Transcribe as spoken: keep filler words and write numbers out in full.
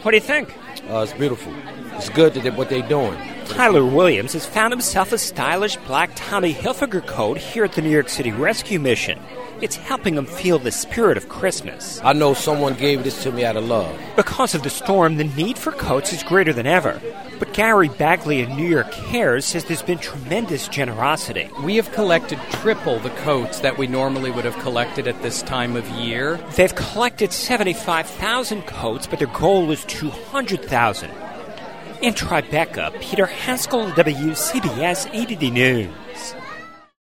What do you think? Uh, it's beautiful. It's good that they, what they're doing. Tyler Williams has found himself a stylish black Tommy Hilfiger coat here at the New York City Rescue Mission. It's helping him feel the spirit of Christmas. I know someone gave this to me out of love. Because of the storm, the need for coats is greater than ever. But Gary Bagley of New York Cares says there's been tremendous generosity. We have collected triple the coats that we normally would have collected at this time of year. They've collected seventy-five thousand coats, but their goal is two hundred thousand. In Tribeca, Peter Haskell, W C B S eight News.